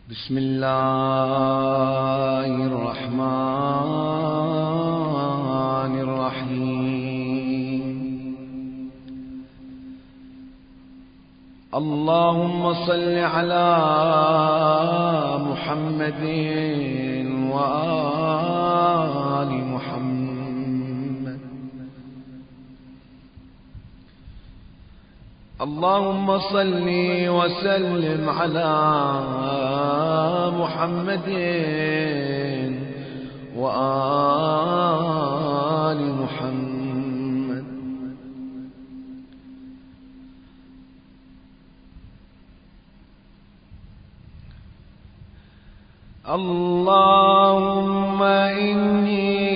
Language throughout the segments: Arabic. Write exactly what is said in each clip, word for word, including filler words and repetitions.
بسم الله الرحمن الرحيم. اللهم صل على محمد وآل محمد. اللهم صل وسلم على محمد وآل محمد. اللهم إني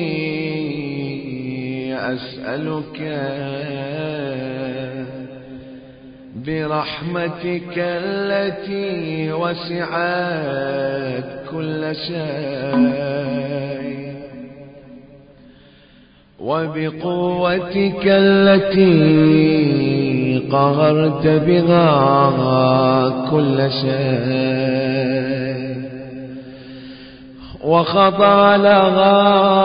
أسألك برحمتك التي وسعت كل شيء وبقوتك التي قهرت بها كل شيء وخضع لها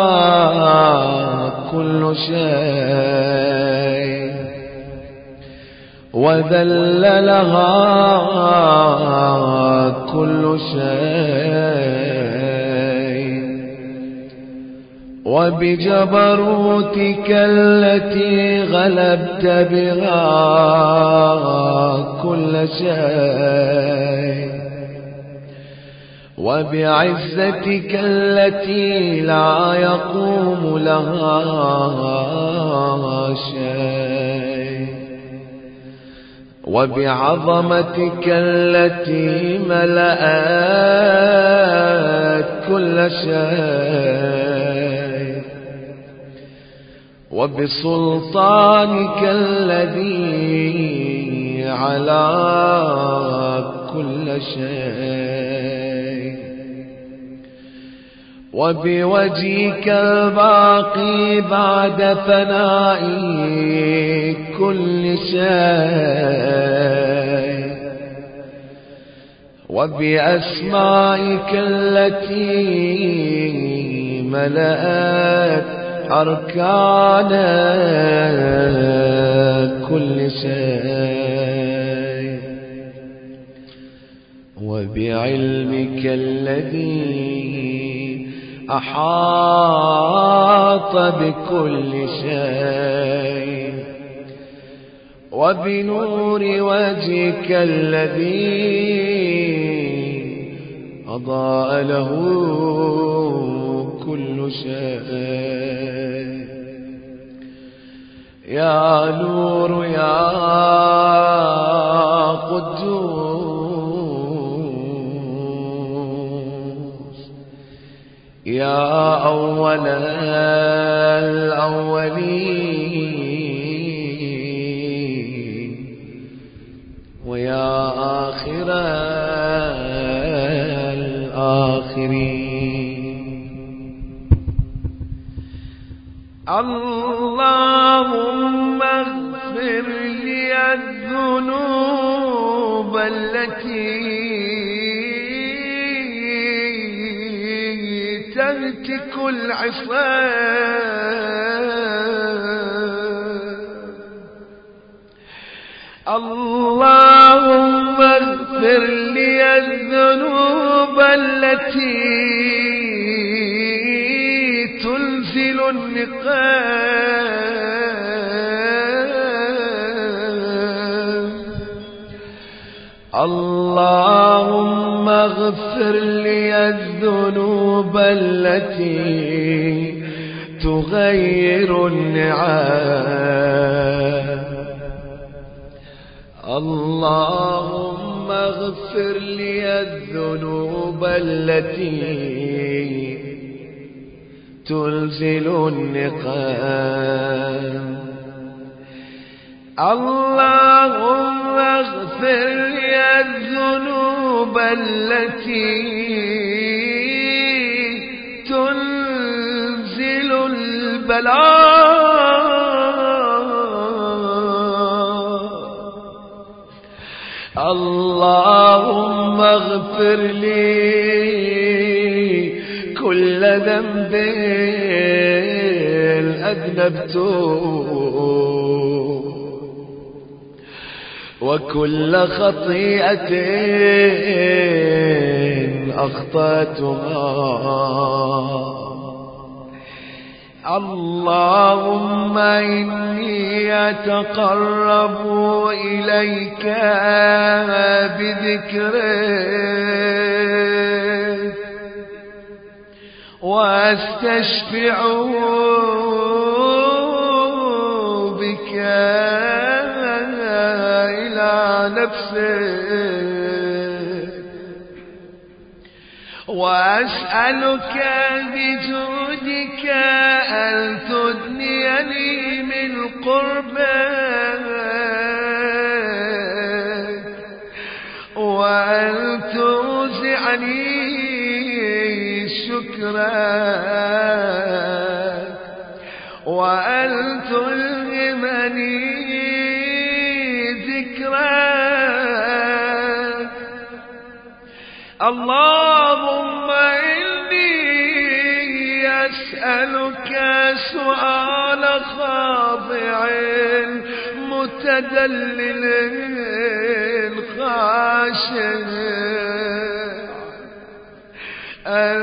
كل شيء وذل لها كل شيء وبجبروتك التي غلبت بها كل شيء وبعزتك التي لا يقوم لها شيء وبعظمتك التي ملأت كل شيء وبسلطانك الذي على كل شيء وبوجهك الباقي بعد فناء كل شيء وبأسمائك التي ملأت أركان كل شيء وبعلمك الذي أحاط بكل شيء وبنور وجهك الذي أضاء له كل شيء. يا نور يا قدوس يا أول الأولين ويا آخر الآخرين. اللهم اغفر لي الذنوب التي تهتك العصام. اللهم اغفر لي الذنوب التي تنزل النقام. اللهم اغفر لي الذنوب التي تغير النعم. اللهم اغفر لي الذنوب التي تنزل النقام. اللهم اغفر لي الذنوب التي تنزل البلاء. اللهم اللهم اغفر لي كل ذنب أذنبته وكل خطيئة أخطأتها. اللهم إني أتقرب إليك بذكرك وأستشفع بك إلى نفسك وأسألك بجودك أن تدنيني من قربك وأن توزعني شكرك وأن تلهمني ذكرك. اللهم إني أسألك سؤال خاضع متدلل خاشع أن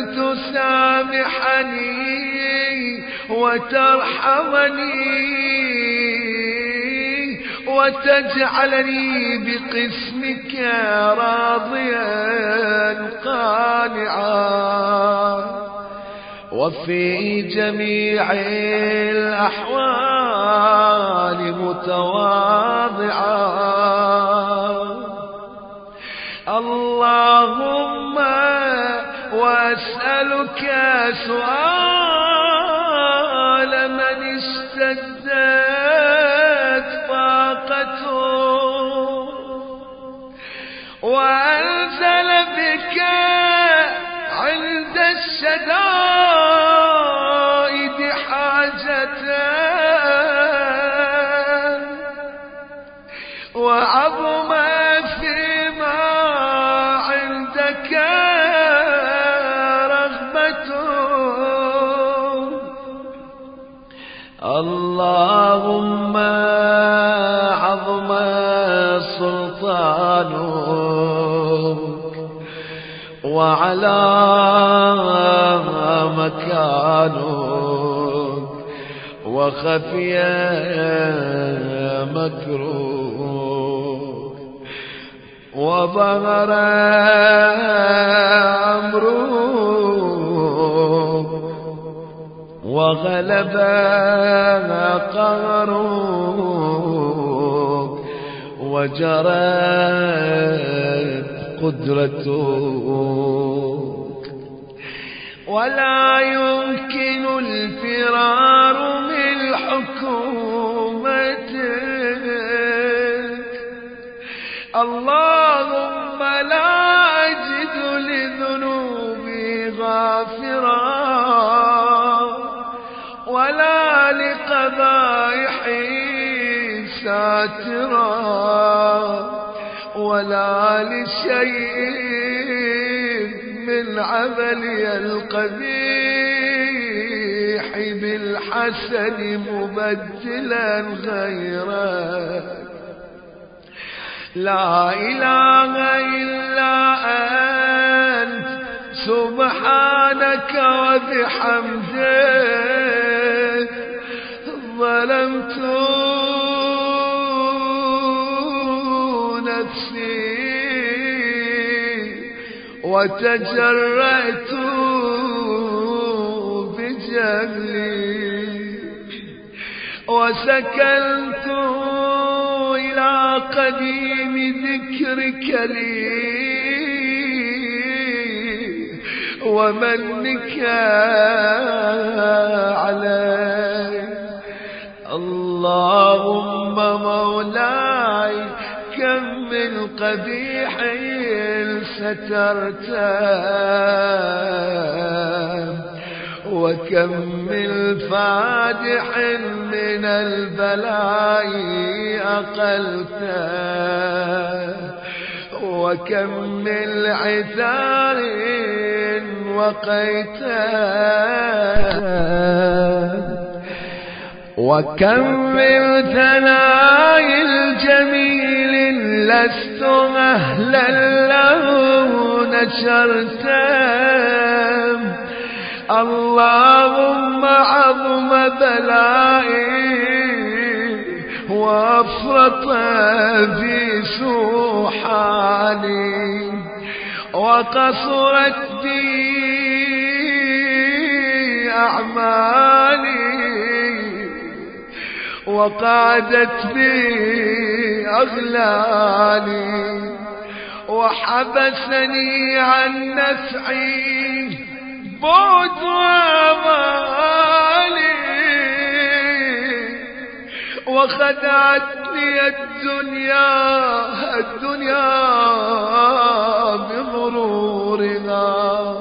تسامحني وترحمني وتجعلني بقسمك راضيا قانعا وفي جميع الأحوال متواضعا. اللهم وأسألك سؤال من اشتدت طاقته وأنزل بك عند الشدائد حاجته وعظم فيما عندك اللهم عظم سلطانك وعلى مكانك وخفي مكروك وظهر أمرك وغلب قهرك وجرت قدرتك ولا يمكن الفرار من حكومتك. اللهم لا أجد لذنوبي غافرا ولا لقبائحي ساترا ولا لشيء من عملي القبيح بالحسن مبدلا غيرك. لا إله إلا أنت سبحانك وبحمدك ظلمت نفسي وتجرأت بجهلي وسكنت إلى قديم ذكرك لي ومنك علي. اللهم مولاي كم من قبيح سترته وكم من فادح من البلاء أقلته وكم من عثار وقيتان وكم من ثناء الجميل لست أهلا له نشرتم. اللهم عظم بلائي وافرط في سوحاني وقصرت بي أعمالي وقعدت بي أغلالي وحبسني عن نفعي بعد آمالي وخدعتني الدنيا الدنيا بغرورها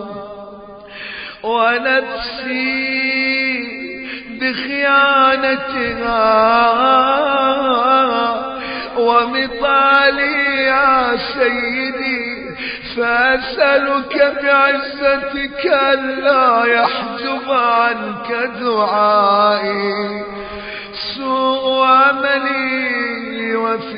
ونفسي بخيانتها ومطالي يا سيدي فأسألك بعزتك ألا يحجب عنك دعائي سوء عملي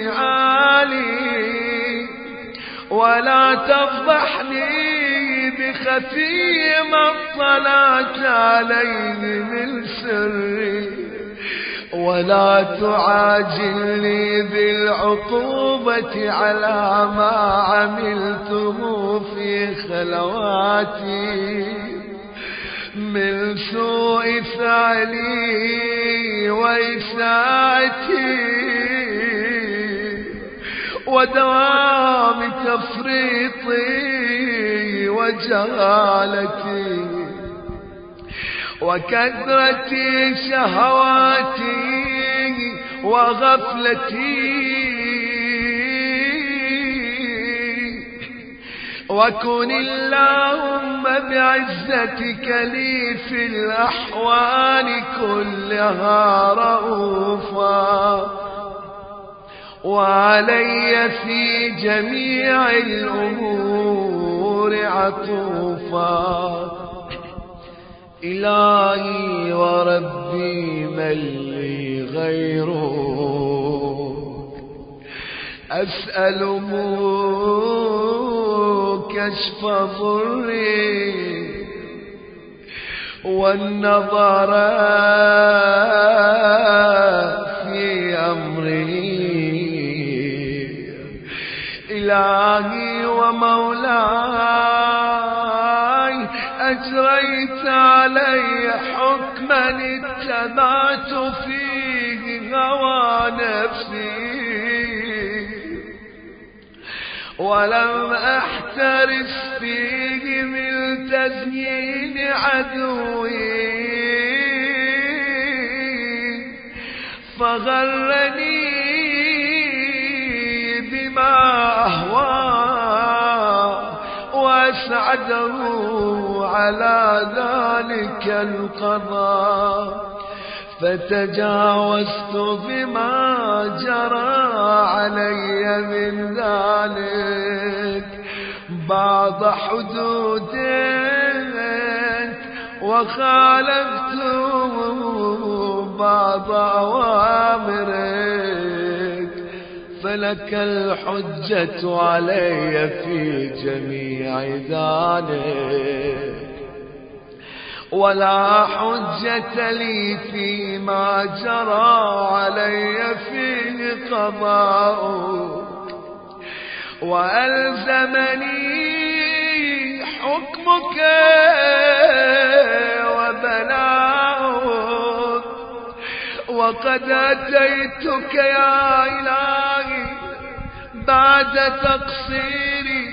وفعالي ولا تفضحني بخفي ما اطلعت عليه من سري ولا تعاجلني بالعقوبة على ما عملته في خلواتي من سوء فعلي وإساءتي ودوام تفريطي وجهالتي وكثرة شهواتي وغفلتي وكن اللهم بعزتك لي في الأحوال كلها رؤوفا وعلي في جميع الأمور عطوفا. إلهي وربي من لي غيرك أسأل كشف ضري والنظر في أمري. إلهي ومولاي أجريت علي حكما اتبعت فيه هوى نفسي ولم أحترس فيه من تزيين عدوي فغرني بما أهوى وأسعده على ذلك القضاء فتجاوزت بما جرى علي من ذلك بعض حدودك وخالفت بعض أوامرك فلك الحجة علي في جميع ذلك ولا حجة لي فيما جرى علي فيه قضاؤك وألزمني حكمك وبلاؤك وقد أتيتك يا إلهي بعد تقصيري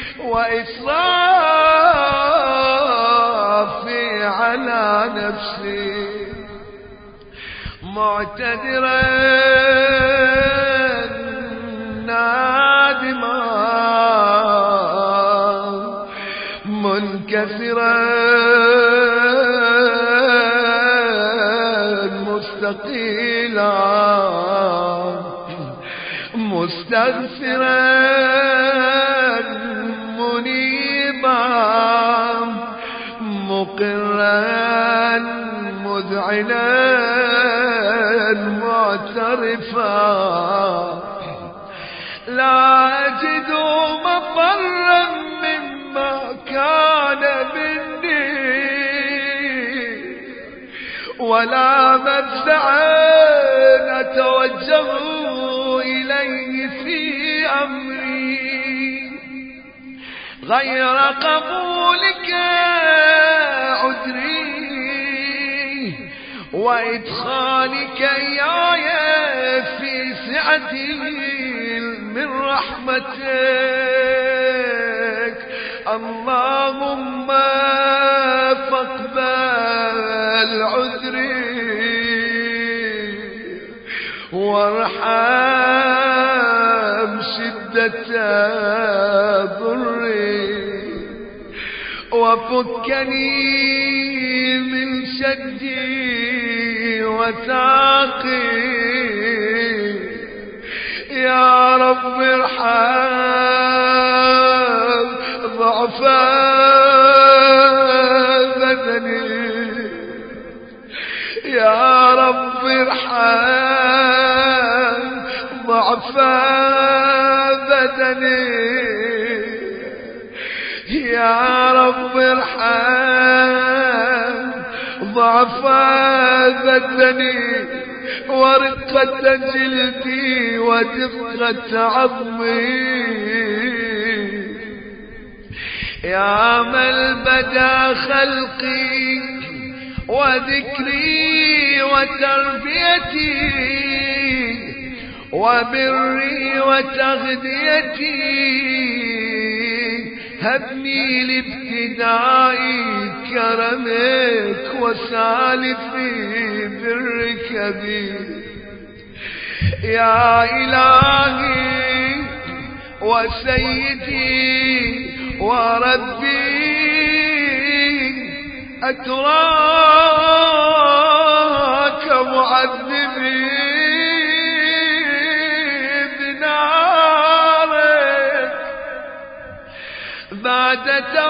وإسرافي على نفسي معتذرا نادما منكسرا مستقيلا مستغفرا منيبا مقرا مذعنا معترفا لا أجد مفرا مما كان مني ولا مفزعا أتوجه إليه في أمري غير قبولك عذري وإدخالك إياي في سعة من رحمتك اللهم فاقبل عذري وارحم شدة ضري وفكني من شدي وثاقي يا رب ارحم ضعف بدني يا رب ارحم ضعف بدني يا رب ارحم ضعف بدني ورقة جلدي ودقة عظمي يا من بدا خلقي وذكري وتربيتي وبري وتغذيتي هبني لابتدائي كرمك وسالفي برك بي يا إلهي وسيدي وربي أتراك معذبي بنارك بعد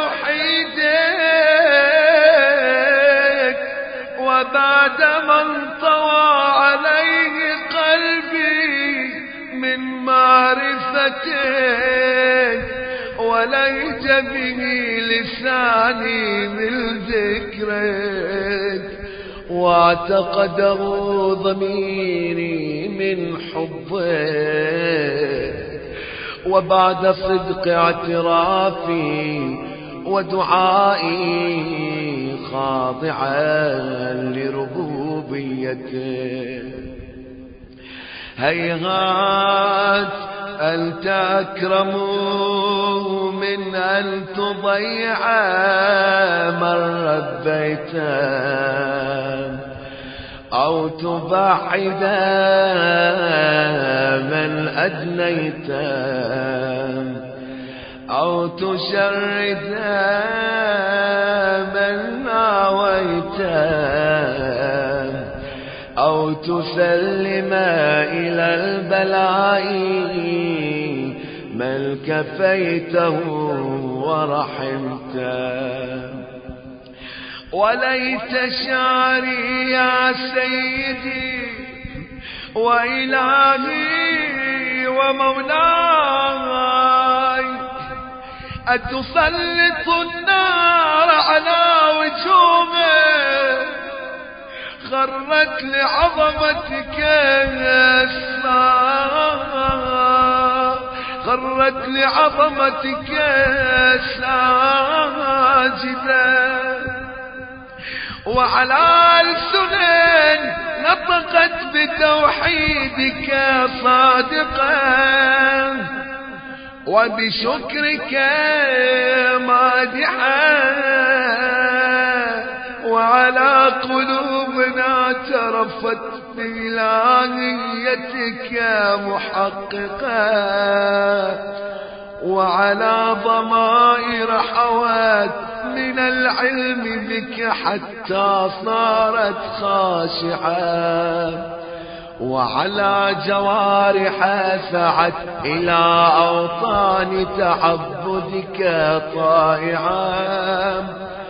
توحيدك وبعد من طوى عليه قلبي من معرفتك ولهج به لساني من ذكرك واعتقده ضميري من حبك وبعد صدق اعترافي ودعائي خاضعا لربوبيتك هيهات أنت أكرم من أن تضيع من ربيته أو تبعد من أدنيته أو تشرد من آويته أو تسلم إلى البلاء من كفيته ورحمته وليت شعري يا سيدي وإلهي ومولاي أتسلط النار على وجوههم خرت لعظمتك الساعة خرت لعظمتك ساجدة وعلى السنن نطقت بتوحيدك صادقا وبشكرك مادحا وعلى قلوبنا اعترفت بإلهيتك محققا وعلى ضمائر حوات من العلم بك حتى صارت خاشعة وعلى جوارح سعت إلى أوطان تعبد عهدك طائعا،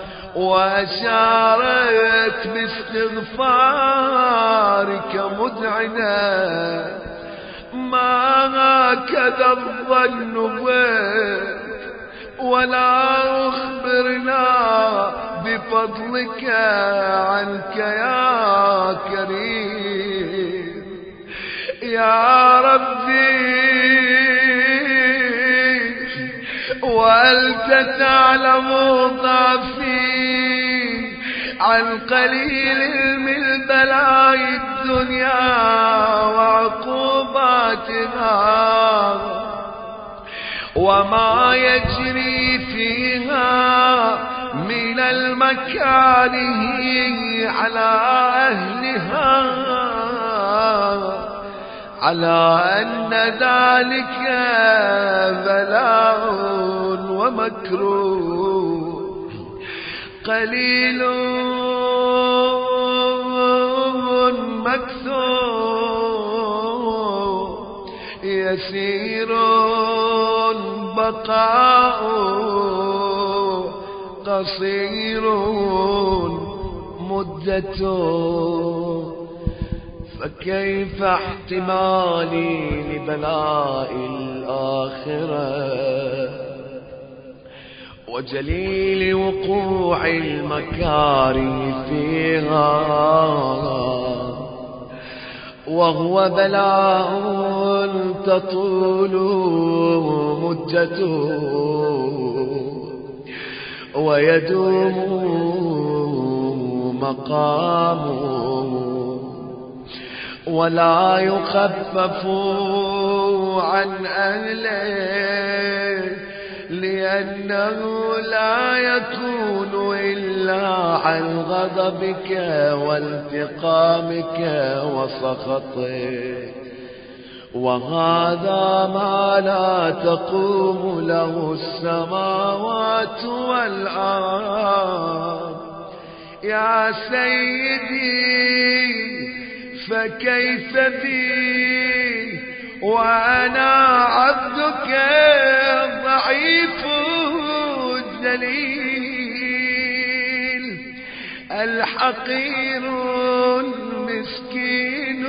وأشارت باستغفارك مذعنا. ما هكذا الظن بك، ولا أخبرنا بفضلك عنك يا كريم. يا ربي وأنت تعلم ضعفي عن قليل من بلاء الدنيا وعقوباتها، وما يجري فيها من المكاره على أهلها، على أن ذلك بلاء ومكروه قليل مكثور، يسير بقاء قصير مدته. فكيف احتمالي لبلاء الآخرة وجليل وقوع المكاره فيها، وهو بلاء تطول مدته ويدوم مقامه، ولا يخفف عن أهله، لأنه لا يكون إلا عن غضبك وانتقامك وسخطك، وهذا ما لا تقوم له السماوات والأرض. يا سيدي فكيف بي وأنا عبدك ضعيف الذليل الحقير المسكين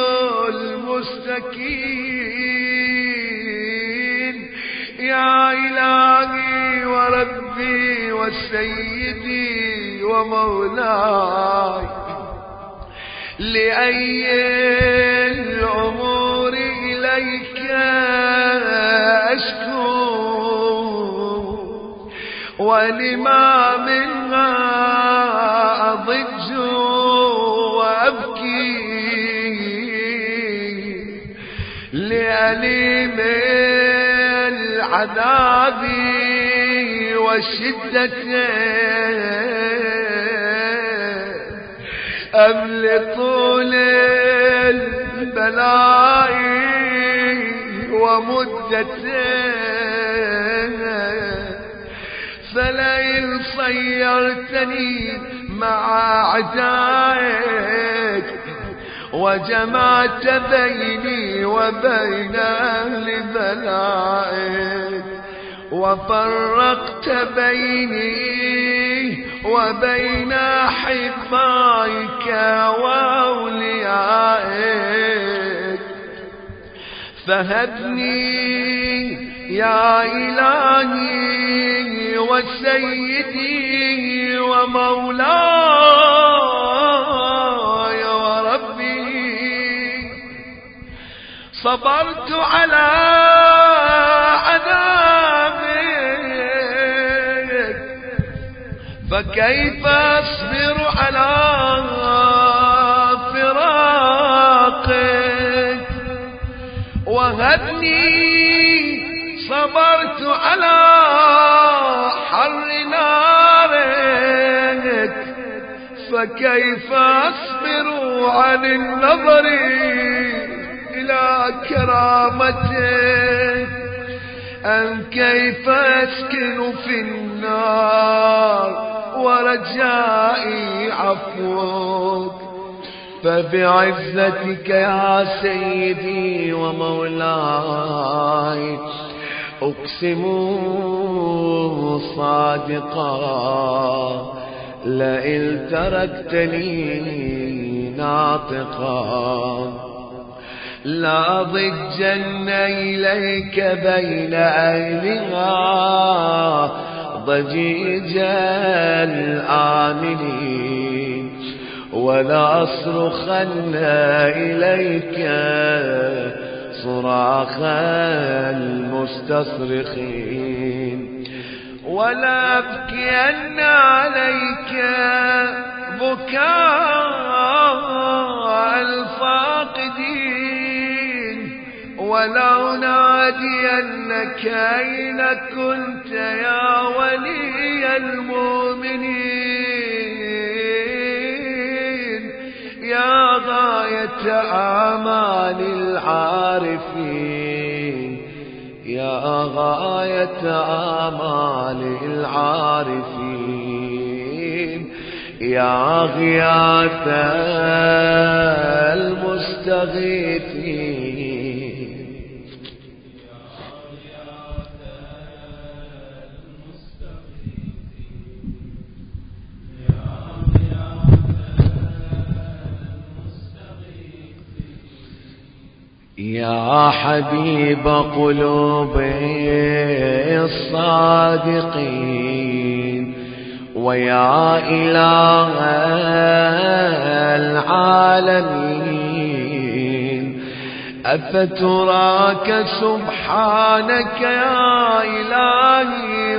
المستكين. يا إلهي وربي وسيدي ومولاي، لأي الأمور إليك أشكو، ولما منها أضج وأبكي، لأليم العذاب والشدة أم لطول البلاء ومدته. فلئن صيرتني مع أعدائك وجمعت بيني وبين أهل بلائك، وفرقت بيني وبين أحبائك وأوليائك، فهبني يا إلهي وسيدي ومولاي وربي. صبرت على عذابك، فكيف أصبر على فراقك؟ وهبني صبرت على حر نارك، فكيف أصبر عن النظر إلى كرامتك؟ أم كيف أسكن في النار ورجائي عفوك؟ فبعزتك يا سيدي ومولاي أقسم صادقا لئن تركتني ناطقا لأضجن إليك بين أهلها ضجيج الآمنين ولا أصرخن إليك صراخ المستصرخين ولا أبكين عليك بكاء الفاقدين ولا أنادينك أين كنت يا ولي المؤمنين يا غاية آمال العارفين يا غاية آمال العارفين يا غياث المستغيثين يا حبيب قلوب الصادقين ويا إله العالمين أفتراك سبحانك يا إلهي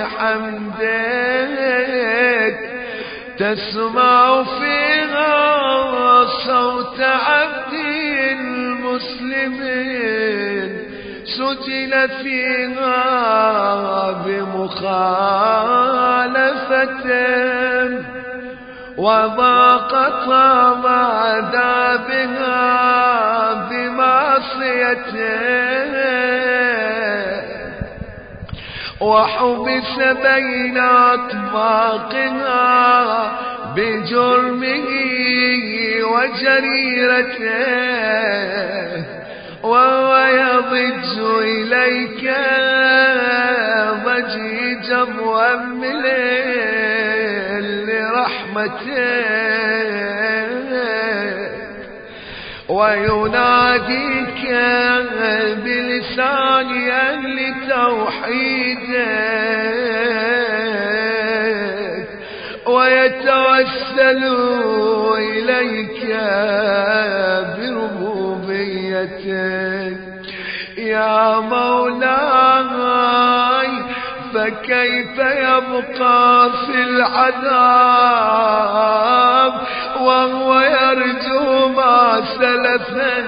وبحمدك تسمع فيها صوت عبد المسلمين سجن فيها بمخالفة وضاق طعم عذابها بمعصية وحبس بين أطباقها بجرمه وجريرته وهو يضج إليك ضجيجا مؤمل لرحمته ويناديك بلسان أهل توحيدك ويتوسل إليك بربوبيتك يا مولاي فكيف يبقى في العذاب وهو يرجو ما سلف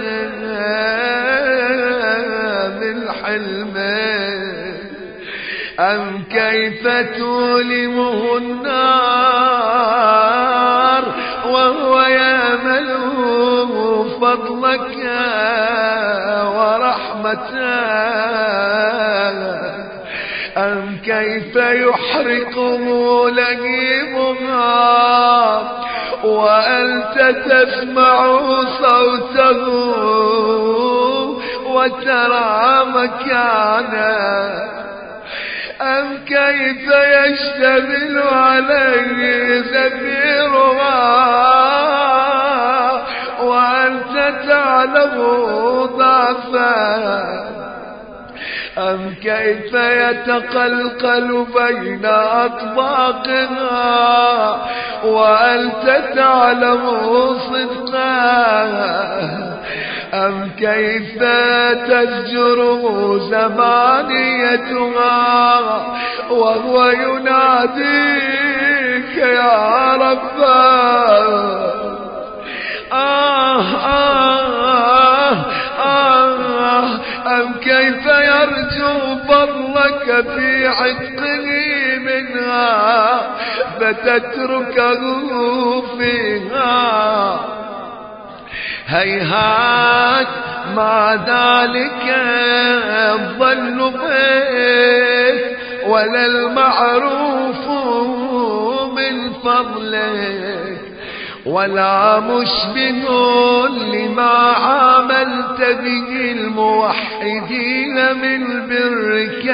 من حلمه أم كيف تؤلمه النار وهو يأمل فضلك ورحمتك أم كيف يحرقه لهيبها وأنت تسمع صوته وترى مكانه أم كيف يشتمل عليه زفيرها وأنت تعلم ضعفه أم كيف يتقلقل بين أطباقها وأنت تعلم صدقها أم كيف تزجره زمانيتها وهو يناديك يا رب آه آه آه أم كيف يرجو فضلك في عتقه منها فتتركه فيها هيهات ما ذلك الظن بك ولا المعروف من فضلك ولا مشبه لما عاملت به الموحدين الموحدين من برك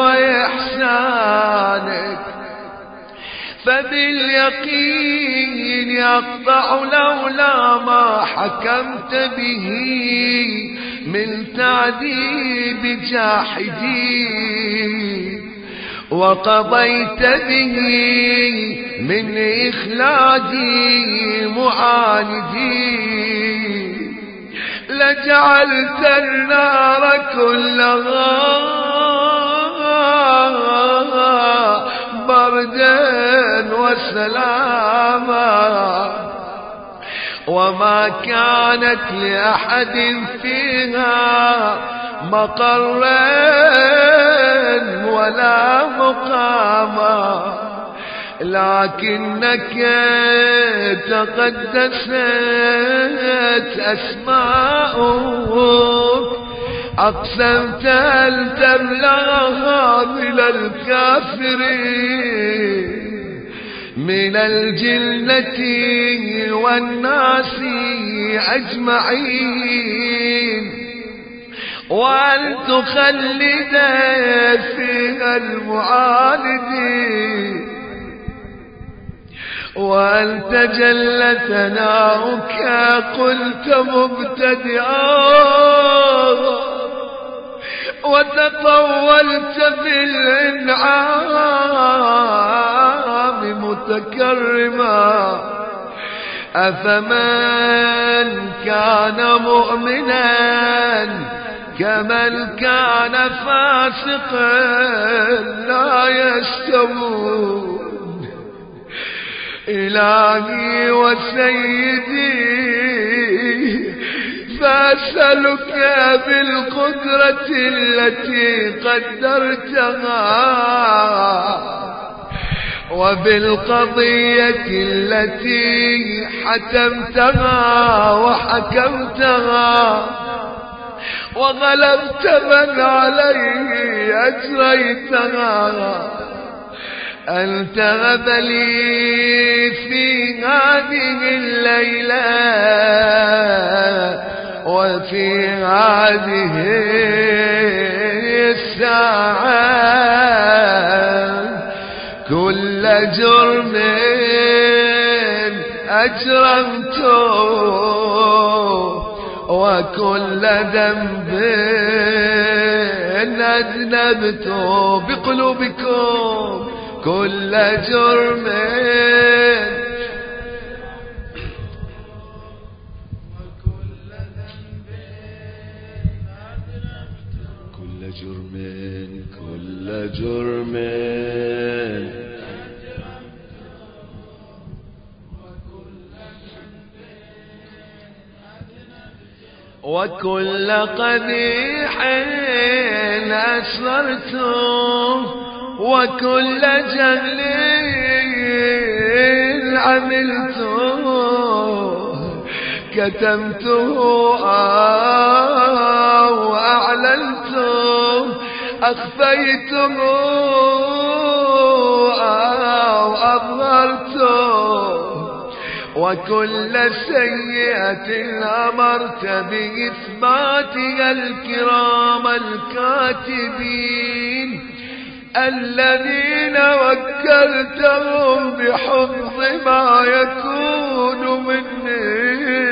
وإحسانك، فباليقين يقطع لولا ما حكمت به من تعذيب جاحدين، وقضيت به من إخلاج معاندين، لجعلت النار كلها بردا وسلاما، وما كانت لأحد فيها مقرا ولا مقاما، لكنك تقدست أسماؤك، أقسمت أن تبلغها من الكافرين من الجنة والناس أجمعين، وأن تخلد فيها المعاندين، وأن تجل ثناؤك قلت مبتدئا، وتطولت بالإنعام متكرما، أفمن كان مؤمنا كمن كان فاسقا لا يستوون. إلهي وسيدي فأسألك بالقدرة التي قدرتها وبالقضية التي حتمتها وحكمتها وغلبت من عليه أجريتها، أن تهب لي في هذه الليلة وفي هذه الساعة كل جرم أجرمته وكل ذنب أذنبته بقلوبكم كل جرم كل جرم كل جرم وكل قبيح أسررته وكل جهل عملته كتمته أو أعلنته أخفيته أو أظهرته وكل سيئة أمرت بإثباتها الكرام الكاتبين الذين وكلتهم بحفظ ما يكون مني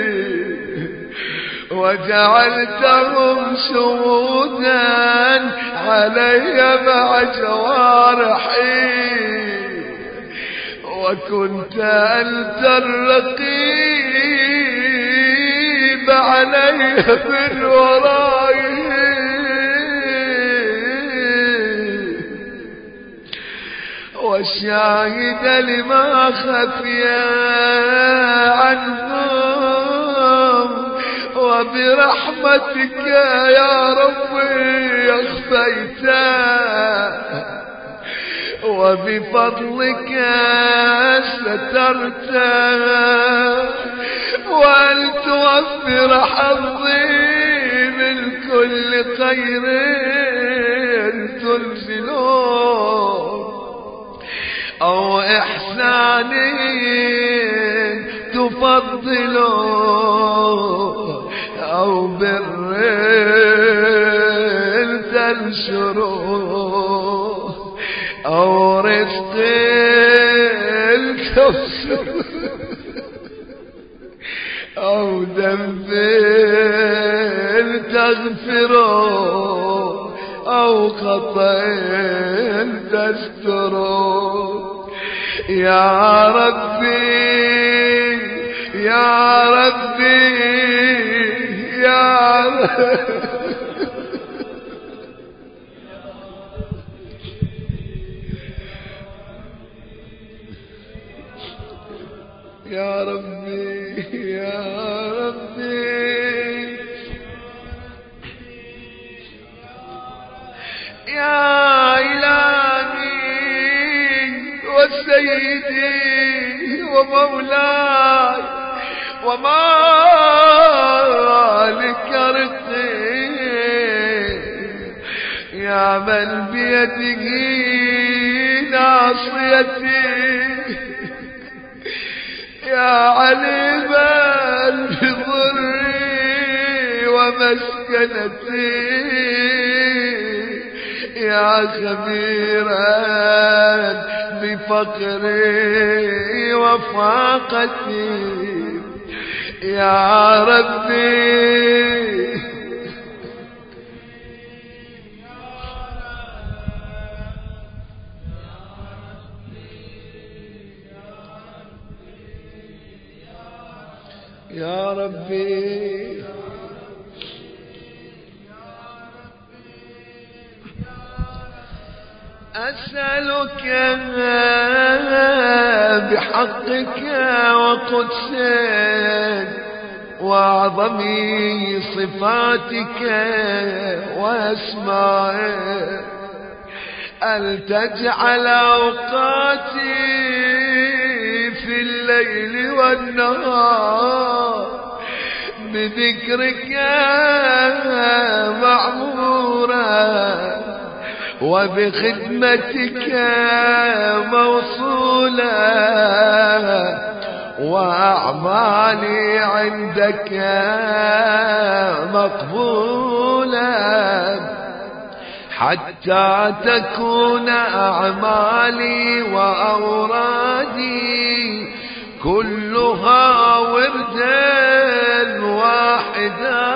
وجعلتهم شهودا علي مع جوارحي وكنت أنت الرقيب علي من ورائي والشاهد لما خفي عنهم وبرحمتك يا ربي أخفيته وبفضلك سترته وأن توفر حظي من كل خير تنزلون أو إحسان تفضلون أو بر تنشره أو رزق الكسر أو ذنب تغفره أو خطأ تستره. يا ربي يا ربي يا ربي يا ربي يا ربي يا إلهي وسيدي ومولاي ومالك رزقي، يا من بيده ناصيتي، يا عليما بضري ومسكنتي، يا خبيرا بفقري وفاقتي. يا ربي يا ربي أسألك بحقك وقدسك وأعظم صفاتك وأسمائك أن تجعل أوقاتي في الليل والنهار بذكرك معمورا وبخدمتك موصولا، وأعمالي عندك مقبولا، حتى تكون أعمالي وأورادي كلها وردا واحدا،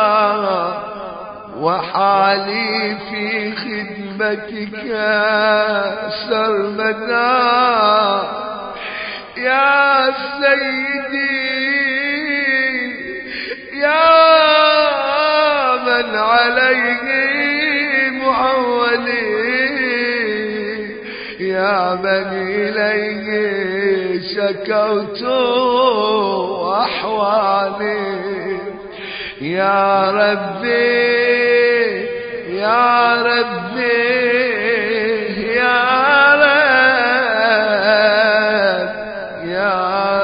وحالي في خدمتك سرمدا. يا سيدي يا من عليه معولي، يا من إليه شكوت أحوالي. يا ربي يا ربي يا رب يا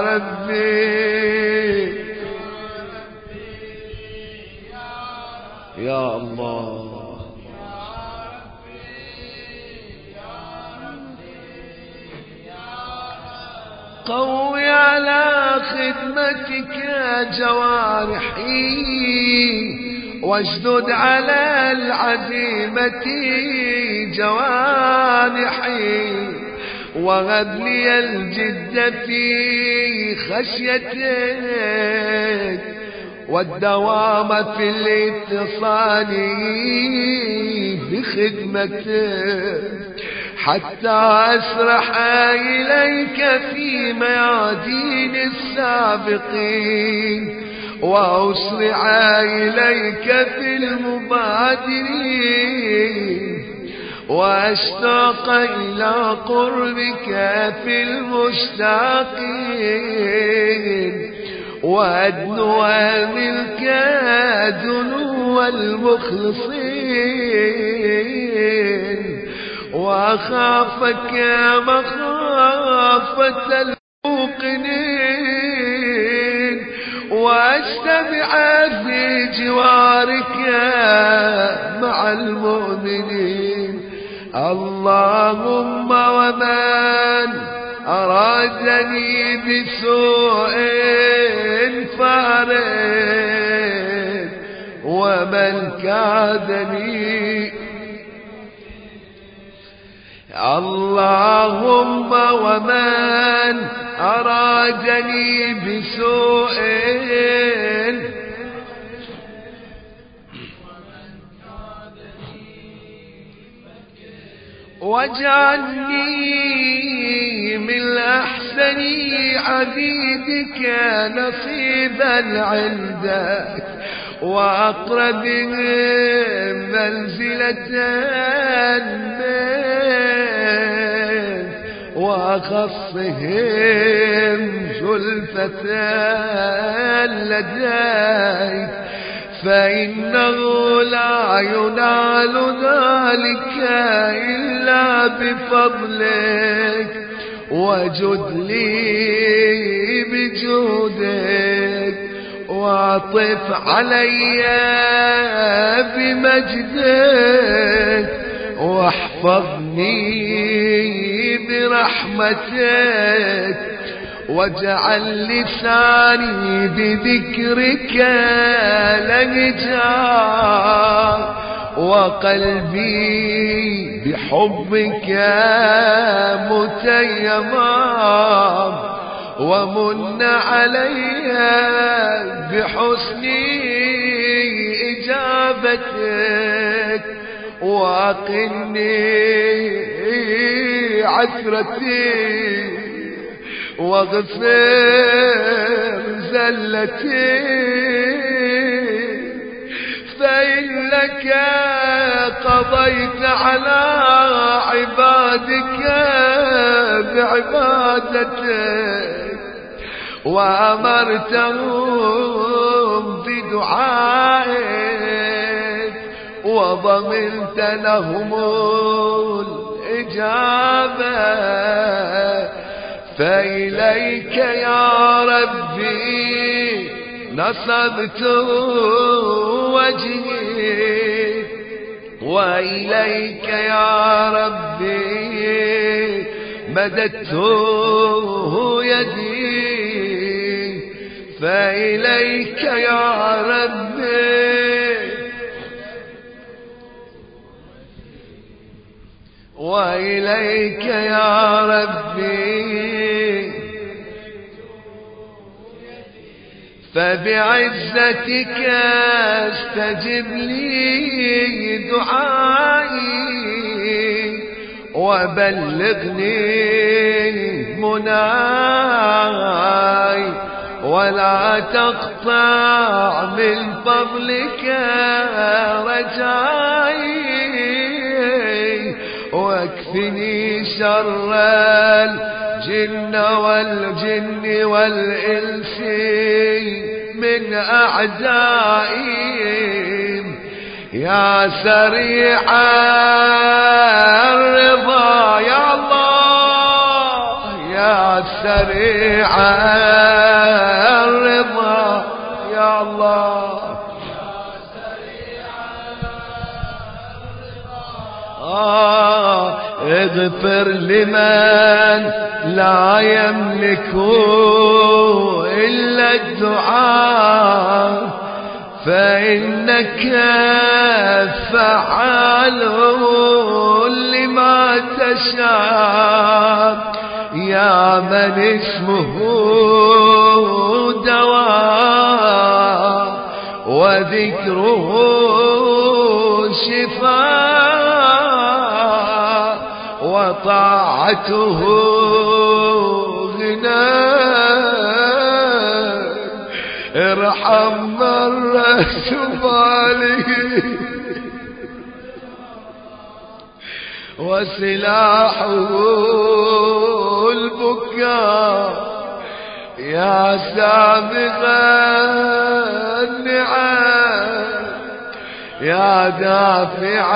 ربي يا الله. قوي على خدمتك جوارحي، واشدد على العزيمة جوانحي، وهب لي الجد في خشيتك والدوام في الاتصال بخدمتك، حتى أسرح إليك في ميادين السابقين، وأسرع إليك في المبادرين، وأشتاق إلى قربك في المشتاقين، وأدنو منك دنو المخلصين، وأخافك مخافة الموقنين، واجتمع في جوارك مع المؤمنين. اللهم ومن أرادني بسوء فارد، ومن كادني اللهم ومن أرادني بسوء واجعلني من أحسن عبيدك نصيبا عندك وأقربهم منزلة منك وأخصهم زلفة لديك فإنه لا ينال ذلك إلا بفضلك وجد لي بجودك واعطف علي بمجدك واحفظني برحمتك واجعل لساني بذكرك لهجا وقلبي بحبك متيما ومن علي بحسن إجابتك وأقني عثرتي واغفر زلتي فإنك قضيت على عبادك بعبادتك وأمرتهم بدعائك وضمنت لهم الإجابة فإليك يا ربي نصبت وجهي وإليك يا ربي مددت يدي فإليك يا ربي وإليك يا ربي فبعزتك استجب لي دعائي وبلغني مناي ولا تقطع من فضلك رجائي واكفني شر الجن والجن والإنس من أعدائي يا سريع الرضا يا الله يا سريع الرضا يا الله آه اغفر لمن لا يملك إلا الدعاء فإنك فعال لما تشاء يا من اسمه دواء وذكره شفاء وطاعته غنى ارحم من رسماله وسلاحه البكاء يا سابغ النعم يا دافع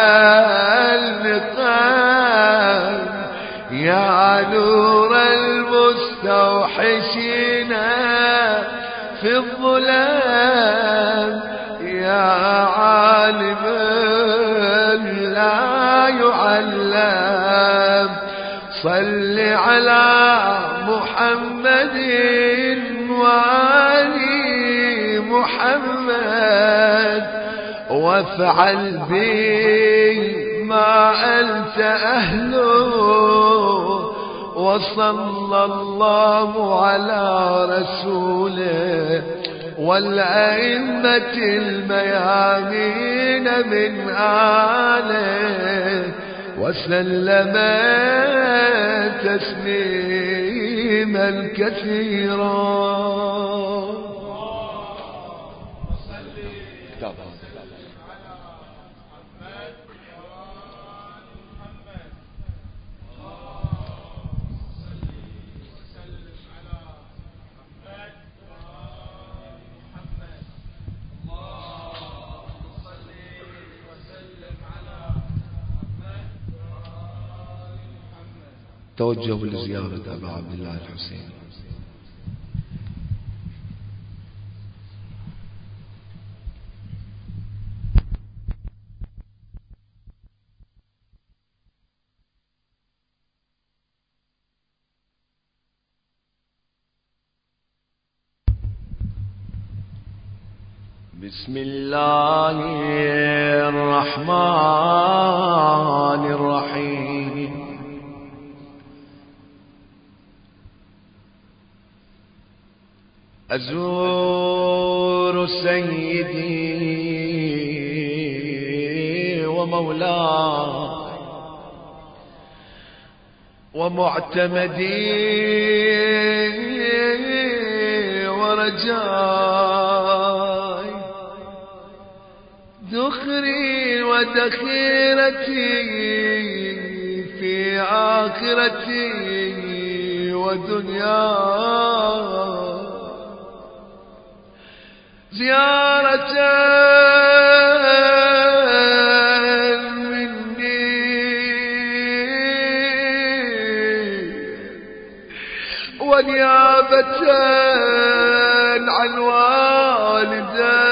النقام يا نور المستوحشين في الظلام يا عالما لا يعلم صل على محمد وآل محمد وافعل بي ما أنت أهله، وصلى الله على رسوله والأئمة الميامين من آله، وسلم تسليما كثيرا. توجهوا لزيارة أبا عبد الله الحسين. بسم الله الرحمن الرحيم. أزور سيدي ومولاي ومعتمدي ورجاي، ذخري ودخيرتي في آخرتي ودنياي، زيارة مني ونيابة عن والدي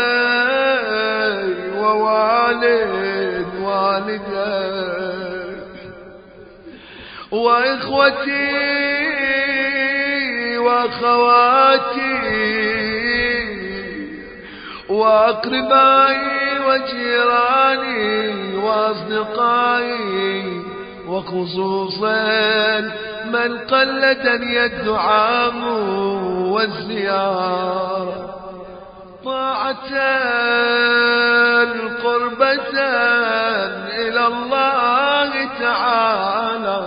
ووالد والدي وإخوتي وأخواتي وأقربائي وجيراني وأصدقائي، وخصوصا من قلدني الدعاء والزيارة، طاعة قربة إلى الله تعالى.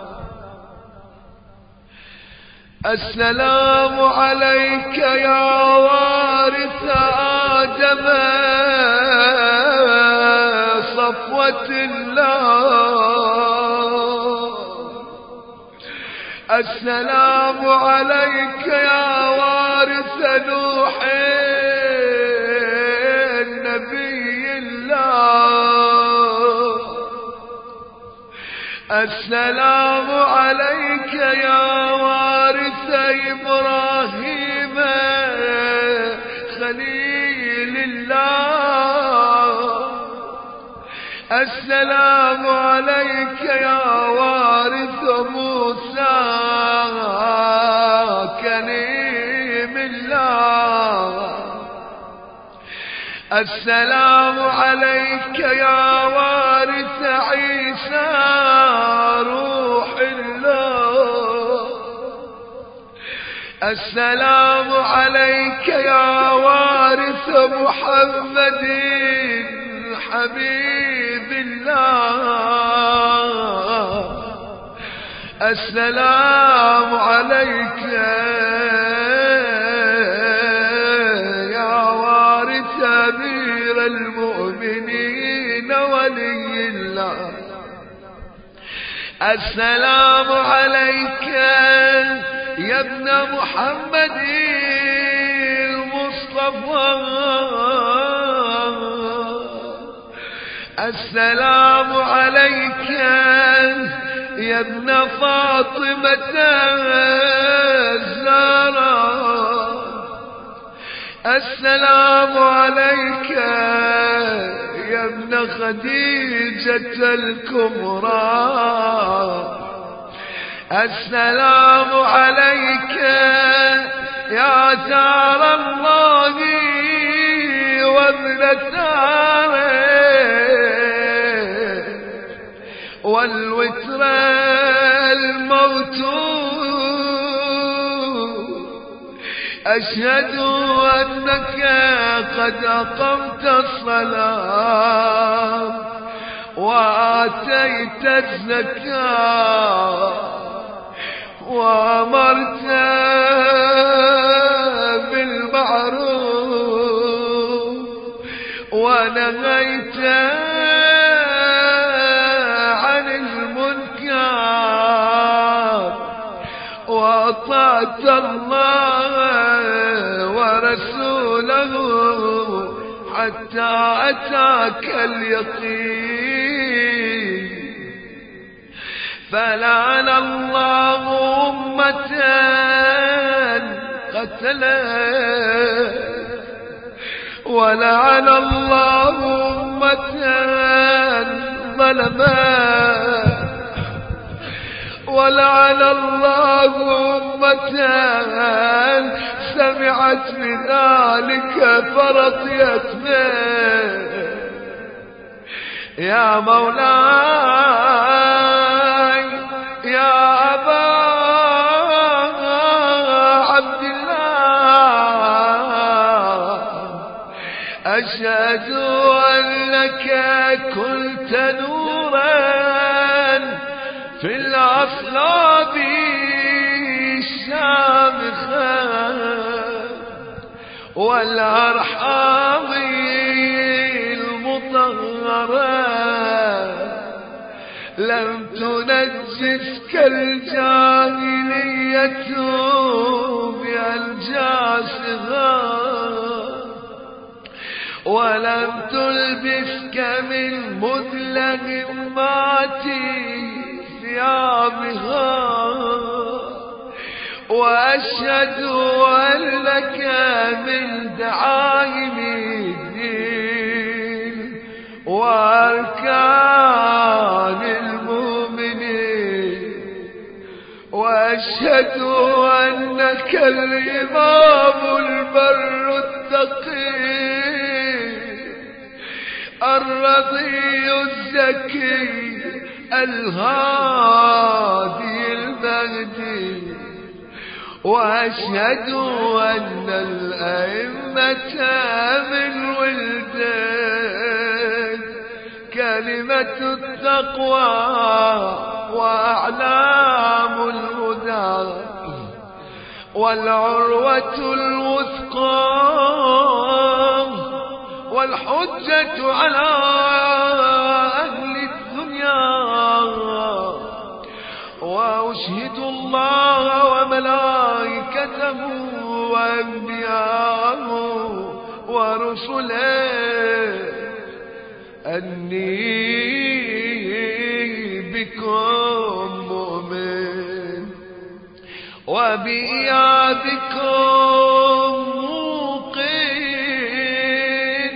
السلام عليك يا وارث آدم صفوة الله، السلام عليك يا وارث نوح نبي الله، السلام عليك يا وارث إبراهيم خليل الله، السلام عليك يا وارث موسى كليم الله، السلام عليك يا وارث عيسى روح الله، السلام عليك يا وارث محمد حبيب الله، السلام عليك يا وارث أمير المؤمنين ولي الله، السلام عليك يا ابن محمد المصطفى، السلام عليك يا ابن فاطمة الزهراء، السلام عليك يا ابن خديجة الكبرى، السلام عليك يا دار الله وابن ثاره، والوتر الموت أشهد أنك قد أقمت الصلاة وآتيت الزكاة وأمرت بالمعروف ونهيت عن المنكر وأطعت الله ورسوله حتى أتاك اليقين. فلعن الله أمة قتلت ولعن الله أمة ظلمت ولعن الله أمة سمعت بذلك فرضيت به. يا مولاي يا أبا عبد الله أشهد أنك كنت نورا في الأصلاب الشامخة والأرحام المطهرة لم تنجسك الجاهلية بألجاسها ولم تلبسك من مدلهمات ثيابها. وأشهد أنك من دعائم الدين وأركان المؤمنين. وأشهد أنك الإمام البر التقي الرضي الزكي الهادي المهدي. وأشهد أن الأئمة من ولدك كلمة التقوى وأعلام الهدى والعروة الوثقى والحجة على أهل الدنيا. وأشهد الله وملائكته وأنبياءه ورسله أني بكم مؤمن وبإيابكم موقن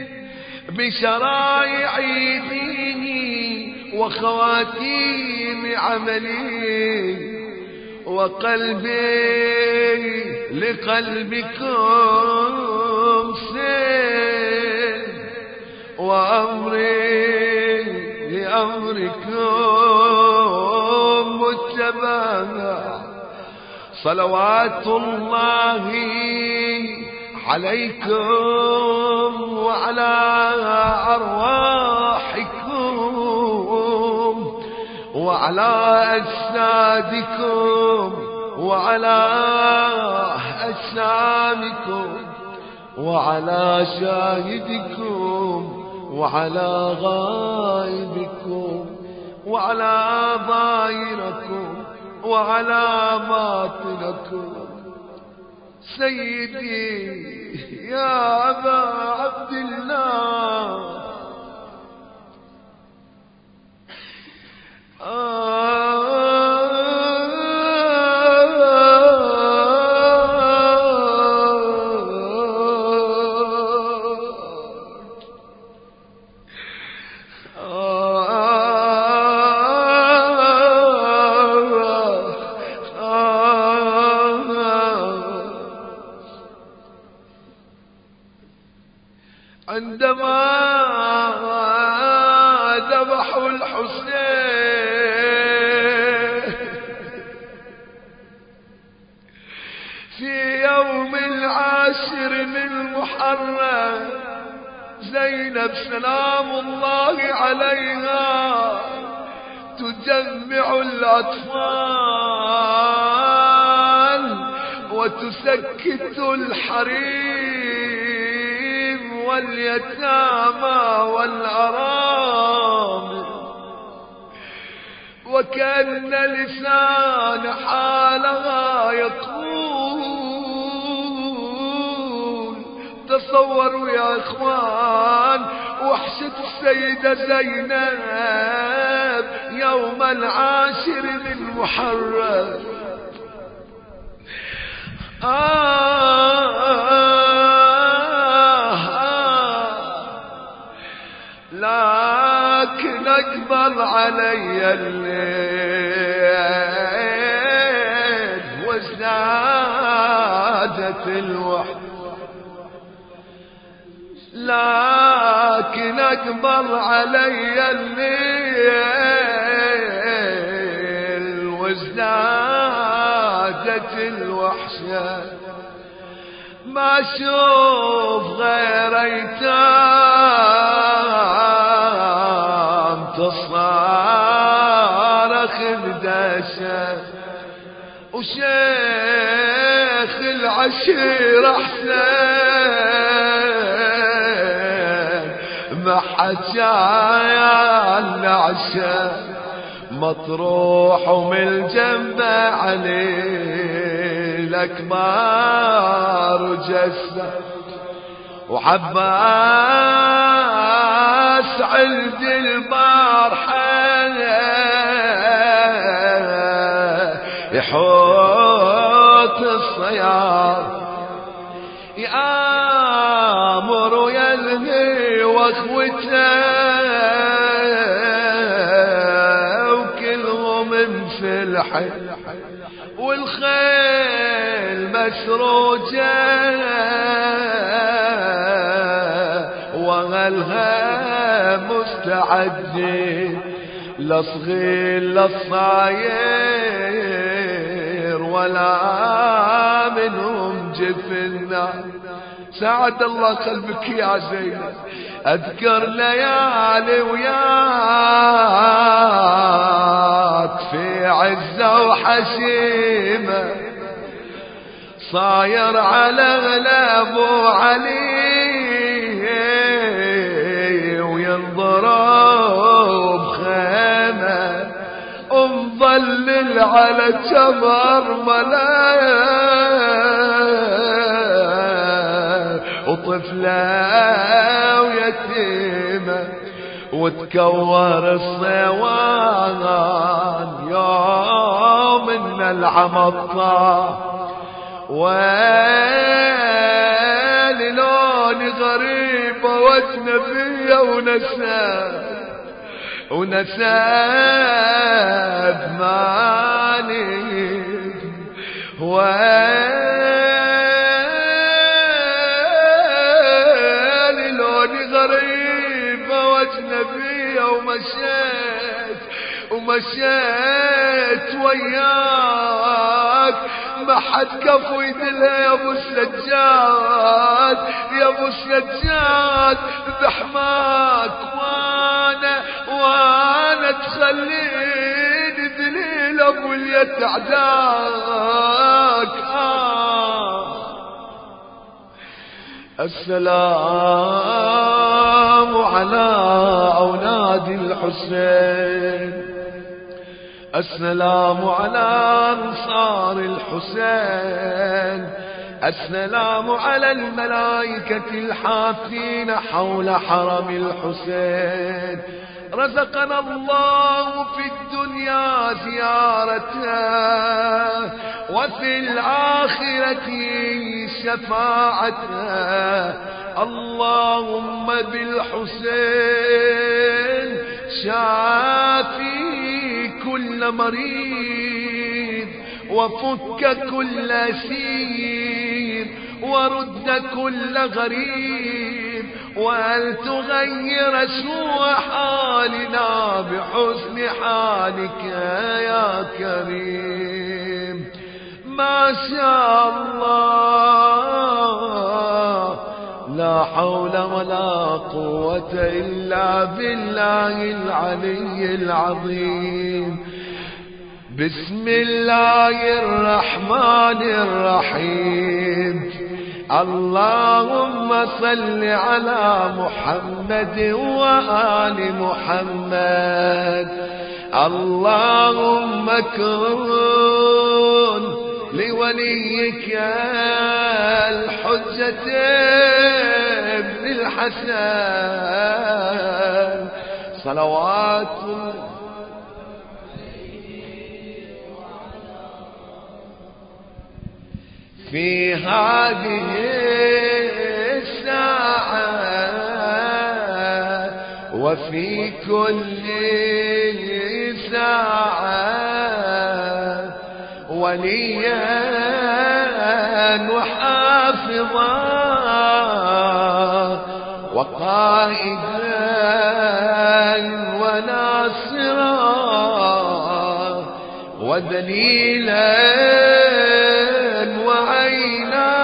بشرائع ديني وخواتيم عملي وقلبي لقلبكم سن وأمري لأمركم متبع. صلوات الله عليكم وعلى أرواحكم وعلى أجسادكم وعلى أجسامكم وعلى شاهدكم وعلى غائبكم وعلى ظاهركم وعلى باطنكم. سيدي يا أبا عبد الله عندما ذبحوا الحسين في يوم العاشر من محرم زينب سلام الله عليها تجمع الأطفال وتسكت الحريم واليتامى والأرامل، وكأن لسان حالها يقول تصوروا يا إخوان وحشة السيدة زينب يوم العاشر من محرم. آه آه لكن أقبل علي الليل وازدادت الوحدة، لكن أقبل علي الليل وازدادت الوحشة، ما أشوف غير أيتام تصارخ بدشة، وشيخ العشيرة حسين ما حد جاي النعشة، مطروح ومن الجنب عليه الأكبار جسة، وعباس عند البارحة يحوط الصياد يآمر يلهي واخوته وكلهم انفلحي والخيل مسروجة وغلها مستعد لصغير للصاير ولا منهم جفنا. ساعد الله قلبك يا زينب، أذكر ليالي وياك في عزة وحشيمة صاير على غلاب علي وينضرب خيمة ومظلل على جبر ملايا وطفلة ويتيمة وتكور الصيوان يوم من العمطة، ويلي لوني غريبة واجنبية ونساب ونساب مالي، ويلي لوني غريبة واجنبية ومشيت ومشيت وياك ما حد كفو يدلها يا ابو السجاد يا ابو السجاد بحماك، وانا وانا تخليني دليل ابو اليت عداك. آه السلام على اولاد الحسين، السلام على أنصار الحسين، السلام على الملائكة الحافين حول حرم الحسين. رزقنا الله في الدنيا زيارته وفي الآخرة شفاعته. اللهم بالحسين شافي كل مريض وفك كل أسير ورد كل غريب، وأن تغير سوء حالنا بحسن حالك يا كريم. ما شاء الله لا حول ولا قوة إلا بالله العلي العظيم. بسم الله الرحمن الرحيم. اللهم صل على محمد وآل محمد. اللهم كن لوليك الحجة ابن الحسن صلوات في هذه الساعة وفي كل ساعة وليا وحافظا وقائدا وناصرا ودليلا وعينا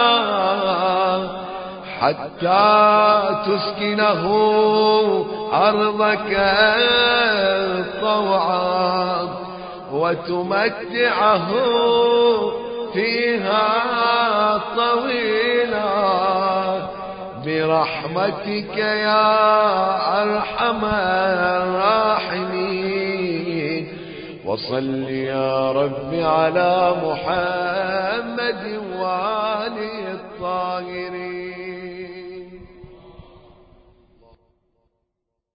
حتى تسكنه أرضك طوعا وتمتعه فيها طويلا برحمتك يا أرحم الراحمين. وصل يا رب على محمد